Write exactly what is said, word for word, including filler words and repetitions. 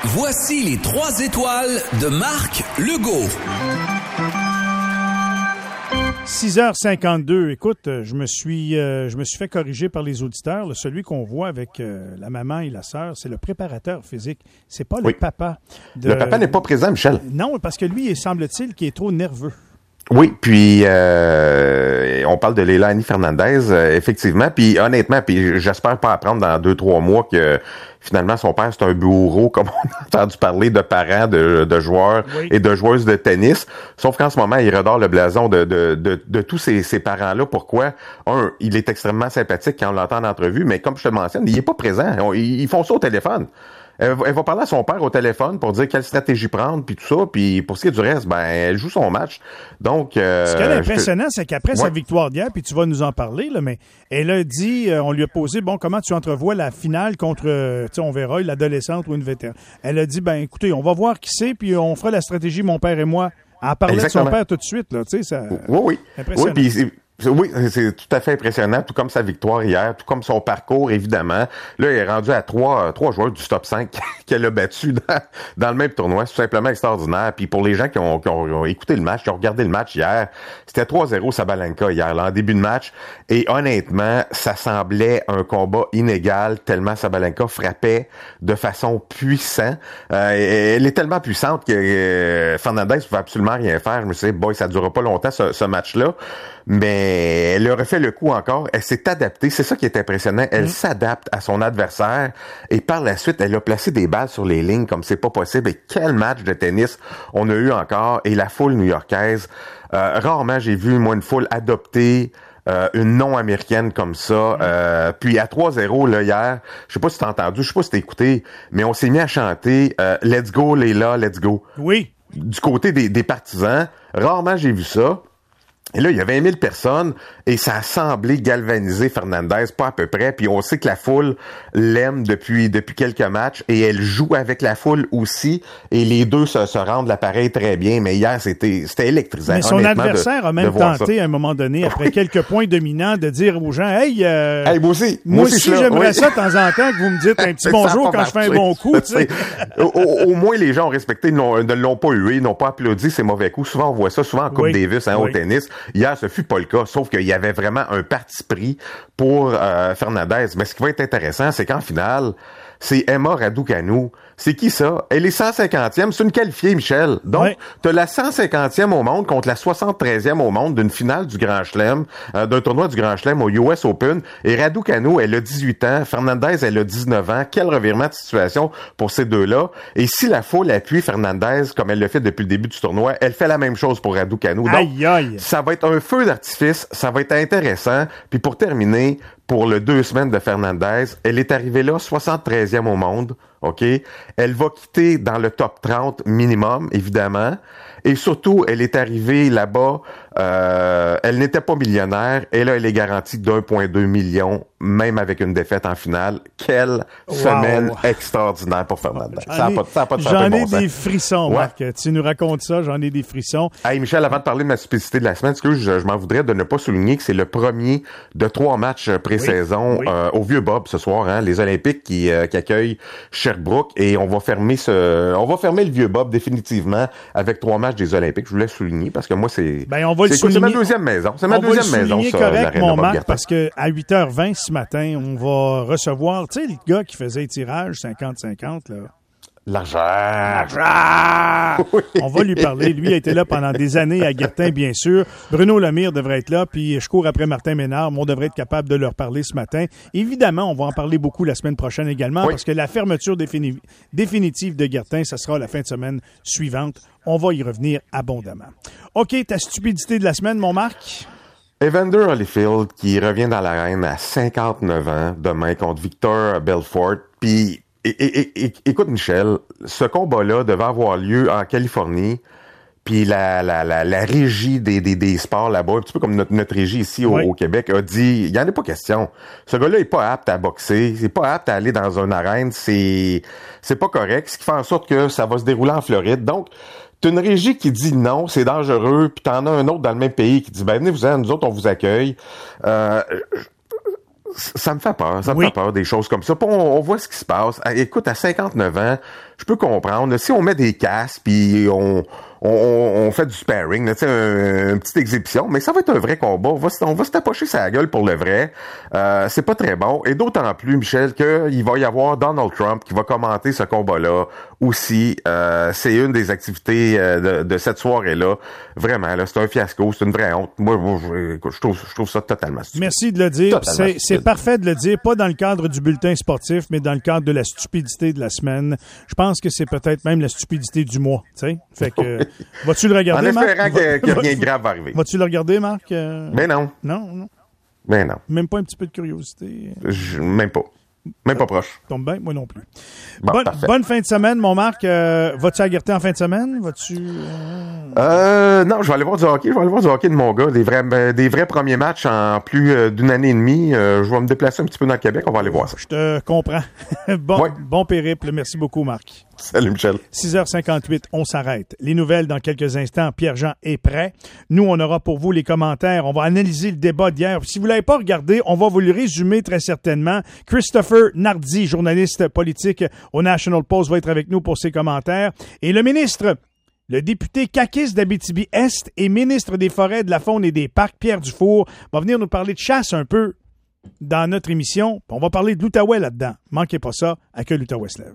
Voici les trois étoiles de Marc Legault. six heures cinquante-deux. Écoute, je me suis euh, je me suis fait corriger par les auditeurs. Là, celui qu'on voit avec euh, la maman et la sœur, c'est le préparateur physique. C'est pas oui. le papa. De... Le papa n'est pas présent, Michel. Non, parce que lui, il semble-t-il qu'il est trop nerveux. Oui, puis euh, on parle de Leilani Fernandez, euh, effectivement, puis honnêtement, puis j'espère pas apprendre dans deux, trois mois que finalement son père c'est un bourreau, comme on a entendu parler de parents, de, de joueurs oui. et de joueuses de tennis, sauf qu'en ce moment, il redore le blason de, de, de, de tous ces, ces parents-là. Pourquoi? Un, il est extrêmement sympathique quand on l'entend en entrevue, mais comme je te le mentionne, il est pas présent. Ils font ça au téléphone. Elle va parler à son père au téléphone pour dire quelle stratégie prendre, puis tout ça. Puis pour ce qui est du reste, ben elle joue son match. Donc, euh, ce qui est impressionnant, c'est qu'après ouais. sa victoire d'hier, puis tu vas nous en parler, là, mais elle a dit, euh, on lui a posé, bon, comment tu entrevois la finale contre, euh, tu sais, on verra, l'adolescente ou une vétérane. Elle a dit, ben écoutez, on va voir qui c'est, puis on fera la stratégie, mon père et moi. En parlant de son père tout de suite, là, tu sais, ça. Oui, oui. Impressionnant. Oui, puis oui, c'est tout à fait impressionnant, tout comme sa victoire hier, tout comme son parcours, évidemment. Là, il est rendu à trois, trois joueurs du top cinq qu'elle a battu dans, dans le même tournoi. C'est tout simplement extraordinaire. Puis pour les gens qui ont, qui ont, qui ont écouté le match, qui ont regardé le match hier, c'était trois zéro Sabalenka hier, là, en début de match. Et honnêtement, ça semblait un combat inégal, tellement Sabalenka frappait de façon puissante. Euh, elle est tellement puissante que euh, Fernandez ne pouvait absolument rien faire. Je me suis dit, boy, ça ne durera pas longtemps, ce, ce match-là. Mais elle a refait le coup encore. Elle s'est adaptée. C'est ça qui est impressionnant. Elle mmh. s'adapte à son adversaire. Et par la suite, elle a placé des balles sur les lignes comme c'est pas possible. Et quel match de tennis on a eu encore. Et la foule new-yorkaise. Euh, rarement j'ai vu, moi, une foule adopter euh, une non-américaine comme ça. Mmh. Euh, puis à trois zéro, là, hier, je sais pas si t'as entendu, je sais pas si t'as écouté, mais on s'est mis à chanter euh, « Let's go, Leila, let's go ». Oui. Du côté des, des partisans. Rarement j'ai vu ça. Et là, il y avait vingt mille personnes et ça a semblé galvaniser Fernandez, pas à peu près. Puis on sait que la foule l'aime depuis depuis quelques matchs et elle joue avec la foule aussi. Et les deux se, se rendent l'appareil très bien. Mais hier, c'était c'était électrisant. Mais son adversaire de, a même tenté à un moment donné, après oui. quelques points dominants, de dire aux gens, hey, euh, hey moi aussi, moi, moi aussi, aussi j'aimerais oui. ça de temps en temps que vous me dites un petit bonjour quand marché. Je fais un bon coup. Tu sais. au, au, au moins, les gens ont respecté, ils ne l'ont pas hué, ils n'ont pas applaudi ces mauvais coups. Souvent, on voit ça, souvent en Coupe oui. Davis, hein, oui. au tennis. Hier, ce fut pas le cas, sauf qu'il y avait vraiment un parti pris pour euh, Fernandez. Mais ce qui va être intéressant, c'est qu'en finale, c'est Emma Raducanu. C'est qui ça? Elle est cent cinquantième. C'est une qualifiée, Michel. Donc, ouais. t'as la cent cinquantième au monde contre la soixante-treizième au monde d'une finale du Grand Chelem, euh, d'un tournoi du Grand Chelem au U S Open. Et Raducanu, elle a dix-huit ans. Fernandez, elle a dix-neuf ans. Quel revirement de situation pour ces deux-là. Et si la foule appuie Fernandez, comme elle le fait depuis le début du tournoi, elle fait la même chose pour Raducanu. Donc, aïe, aïe. Ça va être un feu d'artifice. Ça va être intéressant. Puis pour terminer, pour le deux semaines de Fernandez, elle est arrivée là, soixante-treizième au monde. OK? Elle va quitter dans le top trente minimum, évidemment. Et surtout, elle est arrivée là-bas, euh, elle n'était pas millionnaire, et là, elle est garantie d'un virgule deux million, même avec une défaite en finale. Quelle wow. semaine extraordinaire pour Fernandez. Ça n'a pas, ça a pas de J'en ai bon des sens. frissons, ouais. Marc. Tu nous racontes ça, j'en ai des frissons. Hey, Michel, avant de parler de ma stupidité de la semaine, excuse, je, je m'en voudrais de ne pas souligner que c'est le premier de trois matchs pré-saison oui. Oui. Euh, au Vieux-Bob ce soir, hein, les Olympiques qui, euh, qui accueillent Sherbrooke, et on va fermer ce, on va fermer le Vieux-Bob définitivement avec trois matchs des Olympiques. Je voulais souligner parce que moi, c'est, ben, on va c'est, le souligner. c'est ma deuxième maison. C'est ma on deuxième va le maison, ça, correct, mon Marc, Bob parce que à huit heures vingt ce matin, on va recevoir, tu sais, le gars qui faisait le tirage cinquante cinquante, là. L'argent! L'argent! Oui. On va lui parler. Lui a été là pendant des années à Guertin, bien sûr. Bruno Lemire devrait être là, puis je cours après Martin Ménard, mais on devrait être capable de leur parler ce matin. Évidemment, on va en parler beaucoup la semaine prochaine également, oui. parce que la fermeture défini- définitive de Guertin, ça sera la fin de semaine suivante. On va y revenir abondamment. OK, ta stupidité de la semaine, mon Marc? Evander Holyfield qui revient dans l'arène à cinquante-neuf ans demain contre Victor Belfort, puis Et, et, et, écoute, Michel, ce combat-là devait avoir lieu en Californie, puis la, la, la, la régie des, des, des sports là-bas, un petit peu comme notre, notre régie ici au, oui. au Québec, a dit, il n'y en a pas question. Ce gars-là est pas apte à boxer, c'est pas apte à aller dans une arène, c'est, c'est pas correct, ce qui fait en sorte que ça va se dérouler en Floride. Donc, t'as une régie qui dit non, c'est dangereux, puis t'en as un autre dans le même pays qui dit, ben venez-vous-en, nous autres, on vous accueille. Euh, Ça me fait peur, ça me oui. fait peur des choses comme ça. Puis on, on voit ce qui se passe. Écoute, à cinquante-neuf ans, je peux comprendre. Si on met des casques puis on, on, on fait du sparring, là, un, une petite exhibition, mais ça va être un vrai combat. On va, on va se tapocher sa gueule pour le vrai. Euh, c'est pas très bon. Et d'autant plus, Michel, qu'il va y avoir Donald Trump qui va commenter ce combat-là aussi. Euh, c'est une des activités euh, de, de cette soirée-là. Vraiment, là, c'est un fiasco, c'est une vraie honte. Moi, moi je, je, trouve, je trouve ça totalement stupide. Merci de le dire. C'est, c'est parfait de le dire, pas dans le cadre du bulletin sportif, mais dans le cadre de la stupidité de la semaine. Je pense que c'est peut-être même la stupidité du mois. Tu sais, fait que vas-tu le regarder, Marc? En espérant que, que rien de grave va arriver. Vas-tu le regarder, Marc? Euh... Mais non. Non, non. Mais non. Même pas un petit peu de curiosité. Je, même pas. Même pas proche. Tombe bien, moi non plus. Bon, bonne, parfait. bonne fin de semaine, mon Marc. Euh, vas-tu à Guertin en fin de semaine? Vas-tu... Euh... euh, non, je vais aller voir du hockey. Je vais aller voir du hockey de mon gars. Des vrais, euh, des vrais premiers matchs en plus euh, d'une année et demie. Euh, je vais me déplacer un petit peu dans le Québec. On va aller voir ça. Je te comprends. bon, ouais. bon périple. Merci beaucoup, Marc. Salut, Michel. six heures cinquante-huit, on s'arrête. Les nouvelles dans quelques instants. Pierre-Jean est prêt. Nous, on aura pour vous les commentaires. On va analyser le débat d'hier. Si vous ne l'avez pas regardé, on va vous le résumer très certainement. Christopher Nardi, journaliste politique au National Post, va être avec nous pour ses commentaires. Et le ministre, le député caquiste d'Abitibi-Est et ministre des Forêts, de la Faune et des Parcs, Pierre Dufour, va venir nous parler de chasse un peu dans notre émission. On va parler de l'Outaouais là-dedans. Manquez pas ça. À que l'Outaouais se lève.